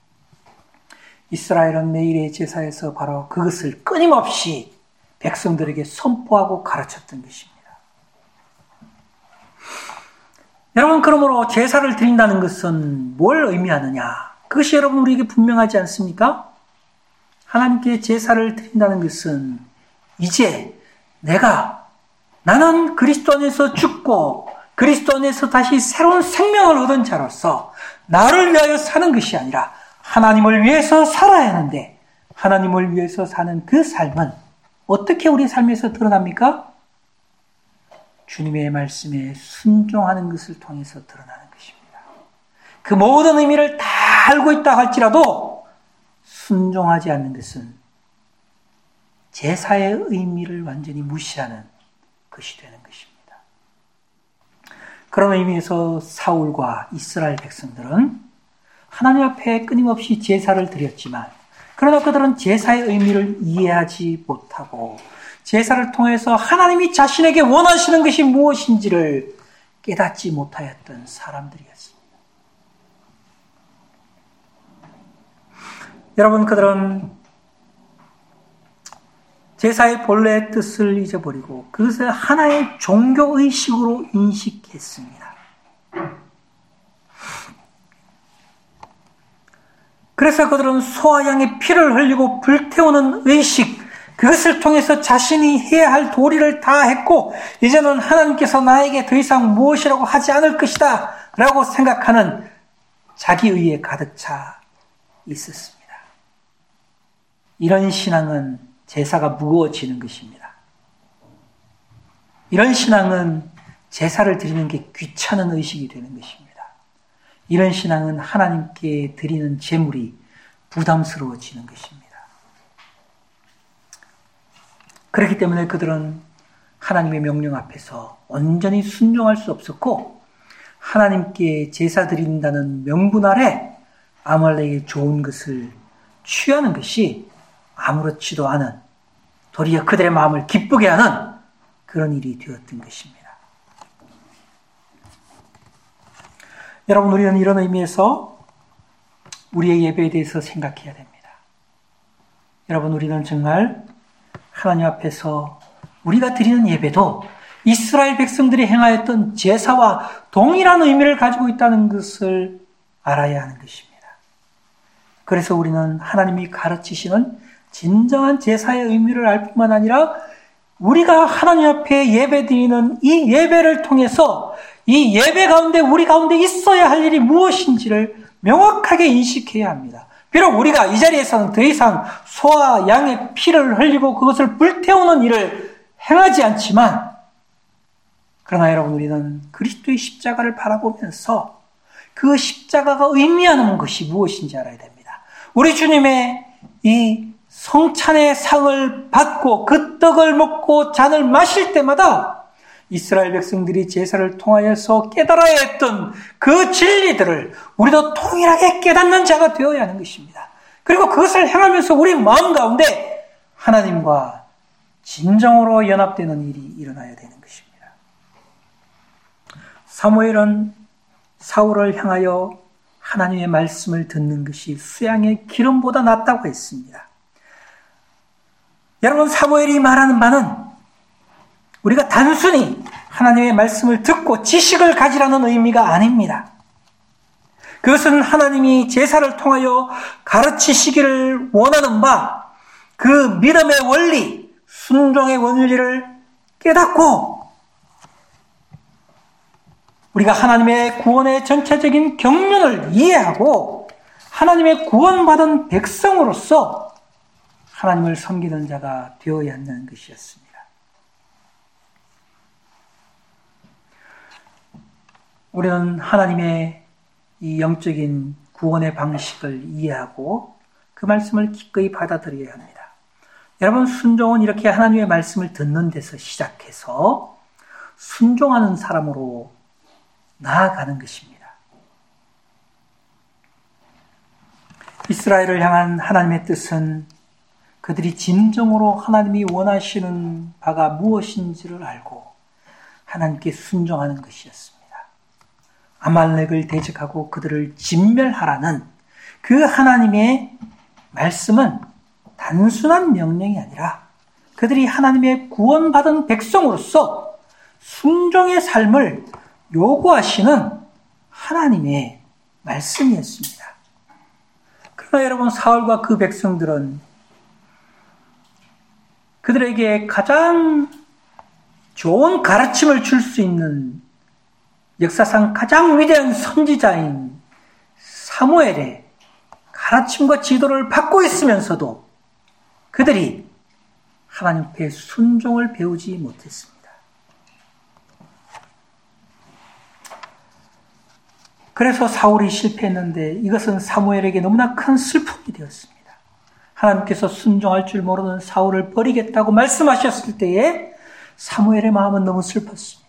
Speaker 1: 이스라엘은 매일의 제사에서 바로 그것을 끊임없이 백성들에게 선포하고 가르쳤던 것입니다. 여러분, 그러므로 제사를 드린다는 것은 뭘 의미하느냐? 그것이 여러분 우리에게 분명하지 않습니까? 하나님께 제사를 드린다는 것은 이제 내가 나는 그리스도 안에서 죽고 그리스도 안에서 다시 새로운 생명을 얻은 자로서 나를 위하여 사는 것이 아니라 하나님을 위해서 살아야 하는데 하나님을 위해서 사는 그 삶은 어떻게 우리 삶에서 드러납니까? 주님의 말씀에 순종하는 것을 통해서 드러나는 것입니다. 그 모든 의미를 다 알고 있다 할지라도 순종하지 않는 것은 제사의 의미를 완전히 무시하는 것이 되는 것입니다. 그런 의미에서 사울과 이스라엘 백성들은 하나님 앞에 끊임없이 제사를 드렸지만 그러나 그들은 제사의 의미를 이해하지 못하고 제사를 통해서 하나님이 자신에게 원하시는 것이 무엇인지를 깨닫지 못하였던 사람들이었습니다. 여러분, 그들은 제사의 본래의 뜻을 잊어버리고 그것을 하나의 종교의식으로 인식했습니다. 그래서 그들은 소와 양의 피를 흘리고 불태우는 의식, 그것을 통해서 자신이 해야 할 도리를 다 했고 이제는 하나님께서 나에게 더 이상 무엇이라고 하지 않을 것이다 라고 생각하는 자기의에 가득 차 있었습니다. 이런 신앙은 제사가 무거워지는 것입니다. 이런 신앙은 제사를 드리는 게 귀찮은 의식이 되는 것입니다. 이런 신앙은 하나님께 드리는 제물이 부담스러워지는 것입니다. 그렇기 때문에 그들은 하나님의 명령 앞에서 온전히 순종할 수 없었고 하나님께 제사 드린다는 명분 아래 아말렉의 좋은 것을 취하는 것이 아무렇지도 않은, 도리어 그들의 마음을 기쁘게 하는 그런 일이 되었던 것입니다. 여러분, 우리는 이런 의미에서 우리의 예배에 대해서 생각해야 됩니다. 여러분, 우리는 정말 하나님 앞에서 우리가 드리는 예배도 이스라엘 백성들이 행하였던 제사와 동일한 의미를 가지고 있다는 것을 알아야 하는 것입니다. 그래서 우리는 하나님이 가르치시는 진정한 제사의 의미를 알 뿐만 아니라 우리가 하나님 앞에 예배드리는 이 예배를 통해서 이 예배 가운데 우리 가운데 있어야 할 일이 무엇인지를 명확하게 인식해야 합니다. 비록 우리가 이 자리에서는 더 이상 소와 양의 피를 흘리고 그것을 불태우는 일을 행하지 않지만, 그러나 여러분, 우리는 그리스도의 십자가를 바라보면서 그 십자가가 의미하는 것이 무엇인지 알아야 됩니다. 우리 주님의 이 성찬의 상을 받고 그 떡을 먹고 잔을 마실 때마다 이스라엘 백성들이 제사를 통하여서 깨달아야 했던 그 진리들을 우리도 동일하게 깨닫는 자가 되어야 하는 것입니다. 그리고 그것을 행하면서 우리 마음 가운데 하나님과 진정으로 연합되는 일이 일어나야 되는 것입니다. 사무엘은 사울을 향하여 하나님의 말씀을 듣는 것이 수양의 기름보다 낫다고 했습니다. 여러분, 사무엘이 말하는 바는 우리가 단순히 하나님의 말씀을 듣고 지식을 가지라는 의미가 아닙니다. 그것은 하나님이 제사를 통하여 가르치시기를 원하는 바, 그 믿음의 원리, 순종의 원리를 깨닫고 우리가 하나님의 구원의 전체적인 경륜을 이해하고 하나님의 구원받은 백성으로서 하나님을 섬기는 자가 되어야 한다는 것이었습니다. 우리는 하나님의 이 영적인 구원의 방식을 이해하고 그 말씀을 기꺼이 받아들여야 합니다. 여러분, 순종은 이렇게 하나님의 말씀을 듣는 데서 시작해서 순종하는 사람으로 나아가는 것입니다. 이스라엘을 향한 하나님의 뜻은 그들이 진정으로 하나님이 원하시는 바가 무엇인지를 알고 하나님께 순종하는 것이었습니다. 아말렉을 대적하고 그들을 진멸하라는 그 하나님의 말씀은 단순한 명령이 아니라 그들이 하나님의 구원받은 백성으로서 순종의 삶을 요구하시는 하나님의 말씀이었습니다. 그러나 여러분, 사울과 그 백성들은 그들에게 가장 좋은 가르침을 줄 수 있는 역사상 가장 위대한 선지자인 사무엘의 가르침과 지도를 받고 있으면서도 그들이 하나님께 순종을 배우지 못했습니다. 그래서 사울이 실패했는데 이것은 사무엘에게 너무나 큰 슬픔이 되었습니다. 하나님께서 순종할 줄 모르는 사울을 버리겠다고 말씀하셨을 때에 사무엘의 마음은 너무 슬펐습니다.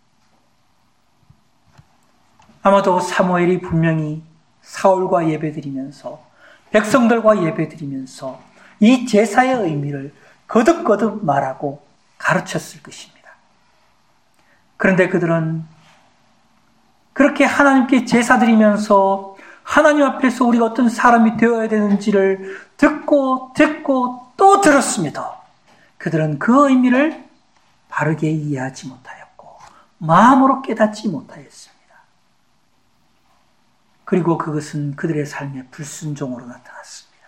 Speaker 1: 아마도 사무엘이 분명히 사울과 예배드리면서 백성들과 예배드리면서 이 제사의 의미를 거듭거듭 말하고 가르쳤을 것입니다. 그런데 그들은 그렇게 하나님께 제사 드리면서 하나님 앞에서 우리가 어떤 사람이 되어야 되는지를 듣고 듣고 또 들었습니다. 그들은 그 의미를 바르게 이해하지 못하였고 마음으로 깨닫지 못하였습니다. 그리고 그것은 그들의 삶의 불순종으로 나타났습니다.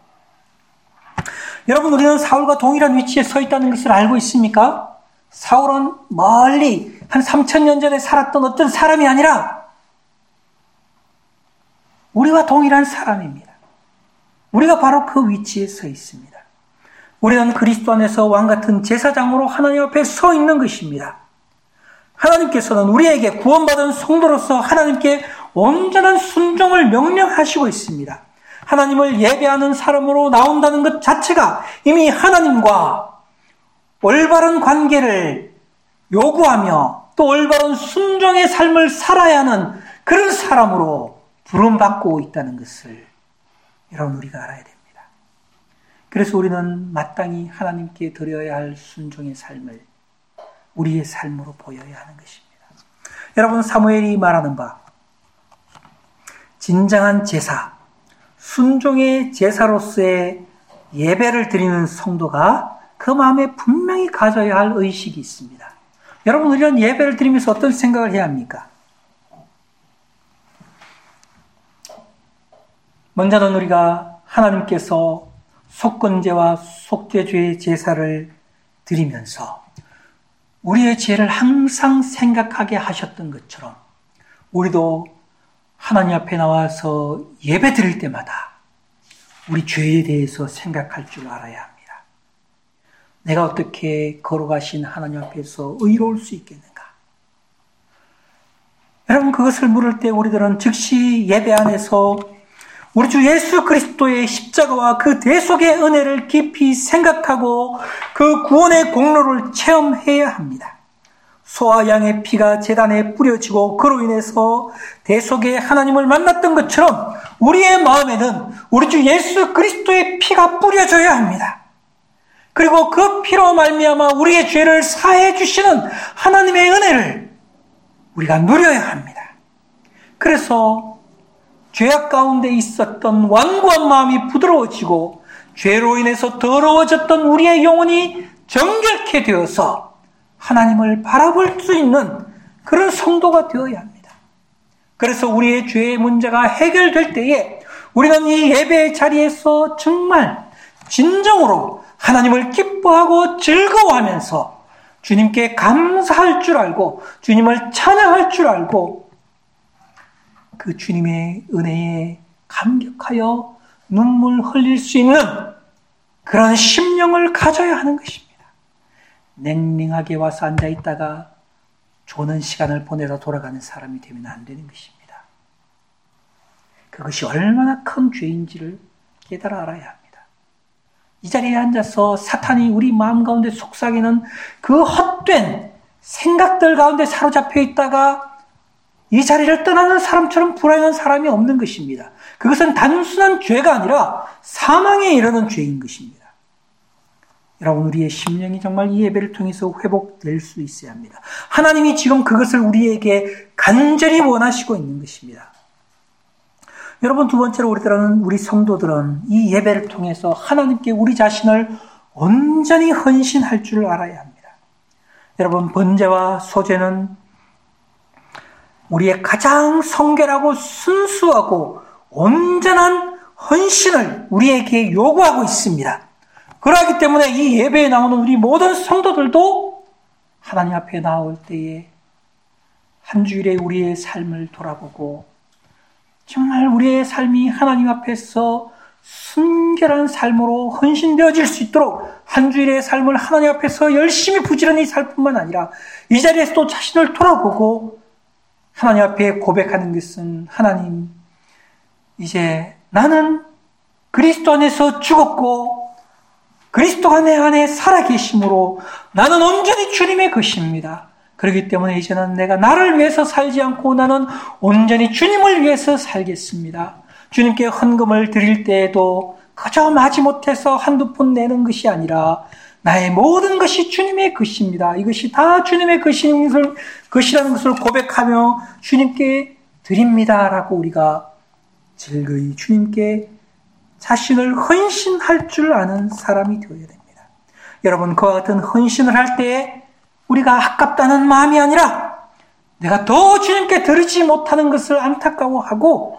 Speaker 1: 여러분, 우리는 사울과 동일한 위치에 서 있다는 것을 알고 있습니까? 사울은 멀리 한 삼천 년 전에 살았던 어떤 사람이 아니라 우리와 동일한 사람입니다. 우리가 바로 그 위치에 서 있습니다. 우리는 그리스도 안에서 왕같은 제사장으로 하나님 앞에 서 있는 것입니다. 하나님께서는 우리에게 구원받은 성도로서 하나님께 온전한 순종을 명령하시고 있습니다. 하나님을 예배하는 사람으로 나온다는 것 자체가 이미 하나님과 올바른 관계를 요구하며 또 올바른 순종의 삶을 살아야 하는 그런 사람으로 부름받고 있다는 것을 여러분, 우리가 알아야 됩니다. 그래서 우리는 마땅히 하나님께 드려야 할 순종의 삶을 우리의 삶으로 보여야 하는 것입니다. 여러분, 사무엘이 말하는 바 진정한 제사, 순종의 제사로서의 예배를 드리는 성도가 그 마음에 분명히 가져야 할 의식이 있습니다. 여러분, 우리는 예배를 드리면서 어떤 생각을 해야 합니까? 먼저는 우리가 하나님께서 속건제와 속죄죄의 제사를 드리면서 우리의 죄를 항상 생각하게 하셨던 것처럼 우리도 하나님 앞에 나와서 예배 드릴 때마다 우리 죄에 대해서 생각할 줄 알아야 합니다. 내가 어떻게 걸어가신 하나님 앞에서 의로울 수 있겠는가? 여러분, 그것을 물을 때 우리들은 즉시 예배 안에서 우리 주 예수 그리스도의 십자가와 그 대속의 은혜를 깊이 생각하고 그 구원의 공로를 체험해야 합니다. 소와 양의 피가 제단에 뿌려지고 그로 인해서 대속의 하나님을 만났던 것처럼 우리의 마음에는 우리 주 예수 그리스도의 피가 뿌려져야 합니다. 그리고 그 피로 말미암아 우리의 죄를 사해 주시는 하나님의 은혜를 우리가 누려야 합니다. 그래서 죄악 가운데 있었던 완고한 마음이 부드러워지고 죄로 인해서 더러워졌던 우리의 영혼이 정결케 되어서 하나님을 바라볼 수 있는 그런 성도가 되어야 합니다. 그래서 우리의 죄의 문제가 해결될 때에 우리는 이 예배의 자리에서 정말 진정으로 하나님을 기뻐하고 즐거워하면서 주님께 감사할 줄 알고 주님을 찬양할 줄 알고 그 주님의 은혜에 감격하여 눈물 흘릴 수 있는 그런 심령을 가져야 하는 것입니다. 냉랭하게 와서 앉아있다가 조는 시간을 보내다 돌아가는 사람이 되면 안 되는 것입니다. 그것이 얼마나 큰 죄인지를 깨달아 알아야 합니다. 이 자리에 앉아서 사탄이 우리 마음 가운데 속삭이는 그 헛된 생각들 가운데 사로잡혀 있다가 이 자리를 떠나는 사람처럼 불행한 사람이 없는 것입니다. 그것은 단순한 죄가 아니라 사망에 이르는 죄인 것입니다. 여러분, 우리의 심령이 정말 이 예배를 통해서 회복될 수 있어야 합니다. 하나님이 지금 그것을 우리에게 간절히 원하시고 있는 것입니다. 여러분, 두 번째로 우리들은, 우리 성도들은 이 예배를 통해서 하나님께 우리 자신을 온전히 헌신할 줄 알아야 합니다. 여러분, 번제와 소제는 우리의 가장 성결하고 순수하고 온전한 헌신을 우리에게 요구하고 있습니다. 그러기 때문에 이 예배에 나오는 우리 모든 성도들도 하나님 앞에 나올 때에 한 주일에 우리의 삶을 돌아보고 정말 우리의 삶이 하나님 앞에서 순결한 삶으로 헌신되어질 수 있도록 한 주일의 삶을 하나님 앞에서 열심히 부지런히 살 뿐만 아니라 이 자리에서도 자신을 돌아보고 하나님 앞에 고백하는 것은, 하나님, 이제 나는 그리스도 안에서 죽었고 그리스도가 내 안에 살아계심으로 나는 온전히 주님의 것입니다. 그렇기 때문에 이제는 내가 나를 위해서 살지 않고 나는 온전히 주님을 위해서 살겠습니다. 주님께 헌금을 드릴 때에도 그저 마지못해서 한두 푼 내는 것이 아니라 나의 모든 것이 주님의 것입니다. 이것이 다 주님의 것인 것을, 것이라는 것을 고백하며 주님께 드립니다라고 우리가 즐거이 주님께 자신을 헌신할 줄 아는 사람이 되어야 됩니다. 여러분, 그와 같은 헌신을 할 때 우리가 아깝다는 마음이 아니라 내가 더 주님께 드리지 못하는 것을 안타까워하고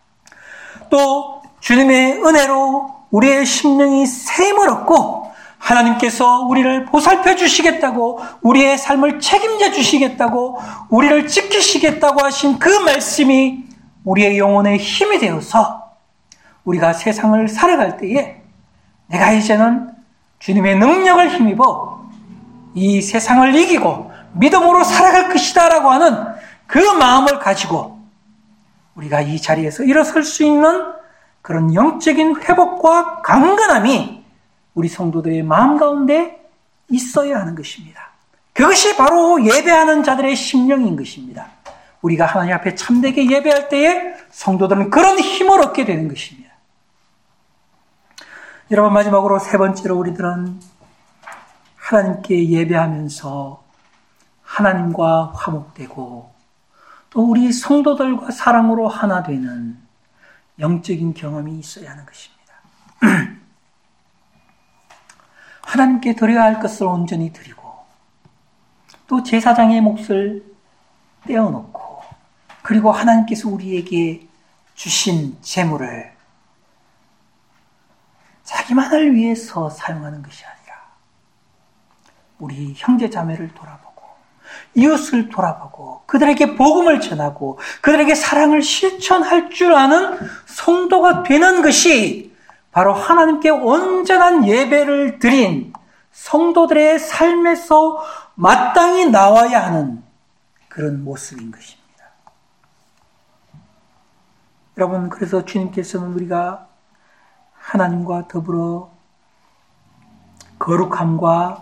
Speaker 1: 또 주님의 은혜로 우리의 심령이 샘을 얻고 하나님께서 우리를 보살펴 주시겠다고, 우리의 삶을 책임져 주시겠다고, 우리를 지키시겠다고 하신 그 말씀이 우리의 영혼의 힘이 되어서 우리가 세상을 살아갈 때에 내가 이제는 주님의 능력을 힘입어 이 세상을 이기고 믿음으로 살아갈 것이다 라고 하는 그 마음을 가지고 우리가 이 자리에서 일어설 수 있는 그런 영적인 회복과 강건함이 우리 성도들의 마음 가운데 있어야 하는 것입니다. 그것이 바로 예배하는 자들의 심령인 것입니다. 우리가 하나님 앞에 참되게 예배할 때에 성도들은 그런 힘을 얻게 되는 것입니다. 여러분, 마지막으로 세 번째로 우리들은 하나님께 예배하면서 하나님과 화목되고 또 우리 성도들과 사랑으로 하나 되는 영적인 경험이 있어야 하는 것입니다. 하나님께 드려야 할 것을 온전히 드리고 또 제사장의 몫을 떼어놓고 그리고 하나님께서 우리에게 주신 재물을 자기만을 위해서 사용하는 것이 아니라 우리 형제 자매를 돌아보고 이웃을 돌아보고 그들에게 복음을 전하고 그들에게 사랑을 실천할 줄 아는 성도가 되는 것이 바로 하나님께 온전한 예배를 드린 성도들의 삶에서 마땅히 나와야 하는 그런 모습인 것입니다. 여러분, 그래서 주님께서는 우리가 하나님과 더불어 거룩함과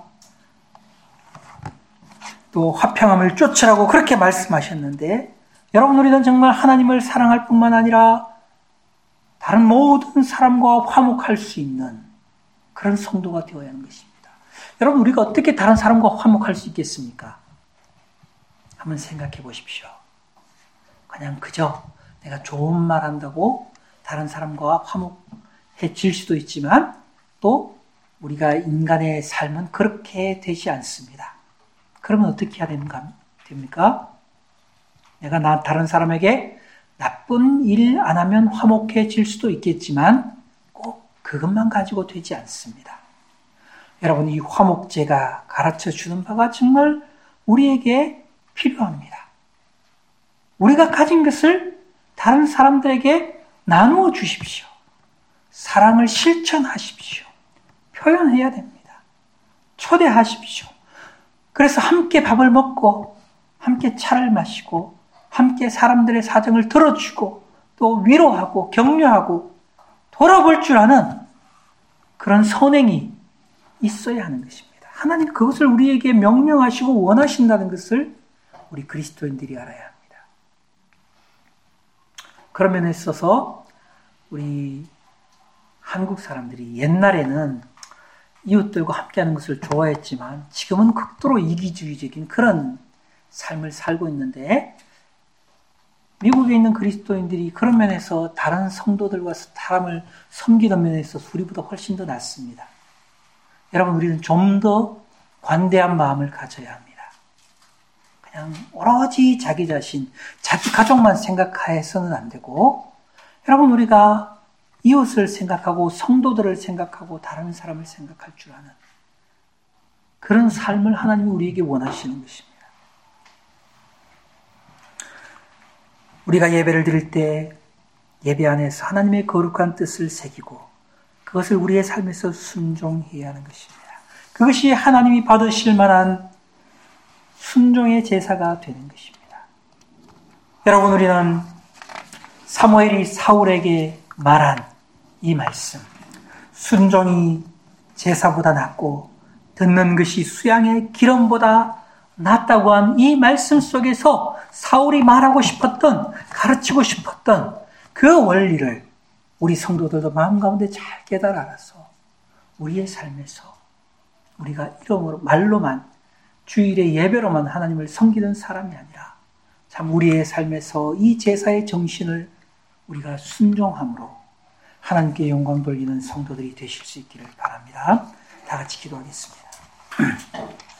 Speaker 1: 또 화평함을 쫓으라고 그렇게 말씀하셨는데, 여러분, 우리는 정말 하나님을 사랑할 뿐만 아니라 다른 모든 사람과 화목할 수 있는 그런 성도가 되어야 하는 것입니다. 여러분, 우리가 어떻게 다른 사람과 화목할 수 있겠습니까? 한번 생각해 보십시오. 그냥 그저 내가 좋은 말 한다고 다른 사람과 화목해질 수도 있지만 또 우리가 인간의 삶은 그렇게 되지 않습니다. 그러면 어떻게 해야 됩니까? 내가 나 다른 사람에게 나쁜 일 안 하면 화목해질 수도 있겠지만 꼭 그것만 가지고 되지 않습니다. 여러분, 이 화목제가 가르쳐 주는 바가 정말 우리에게 필요합니다. 우리가 가진 것을 다른 사람들에게 나누어 주십시오. 사랑을 실천하십시오. 표현해야 됩니다. 초대하십시오. 그래서 함께 밥을 먹고 함께 차를 마시고 함께 사람들의 사정을 들어주고 또 위로하고 격려하고 돌아볼 줄 아는 그런 선행이 있어야 하는 것입니다. 하나님 그것을 우리에게 명령하시고 원하신다는 것을 우리 그리스도인들이 알아야 합니다. 그런 면에 있어서 우리 한국 사람들이 옛날에는 이웃들과 함께하는 것을 좋아했지만 지금은 극도로 이기주의적인 그런 삶을 살고 있는데, 미국에 있는 그리스도인들이 그런 면에서 다른 성도들과 사람을 섬기는 면에서 우리보다 훨씬 더 낫습니다. 여러분, 우리는 좀 더 관대한 마음을 가져야 합니다. 그냥 오로지 자기 자신, 자기 가족만 생각해서는 안 되고, 여러분, 우리가 이웃을 생각하고 성도들을 생각하고 다른 사람을 생각할 줄 아는 그런 삶을 하나님이 우리에게 원하시는 것입니다. 우리가 예배를 드릴 때 예배 안에서 하나님의 거룩한 뜻을 새기고 그것을 우리의 삶에서 순종해야 하는 것입니다. 그것이 하나님이 받으실 만한 순종의 제사가 되는 것입니다. 여러분, 우리는 사무엘이 사울에게 말한 이 말씀, 순종이 제사보다 낫고 듣는 것이 수양의 기름보다 낫다고 한 이 말씀 속에서 사울이 말하고 싶었던, 가르치고 싶었던 그 원리를 우리 성도들도 마음 가운데 잘 깨달아 알아서 우리의 삶에서 우리가 이름으로 말로만 주일의 예배로만 하나님을 섬기는 사람이 아니라 참 우리의 삶에서 이 제사의 정신을 우리가 순종함으로 하나님께 영광 돌리는 성도들이 되실 수 있기를 바랍니다. 다 같이 기도하겠습니다.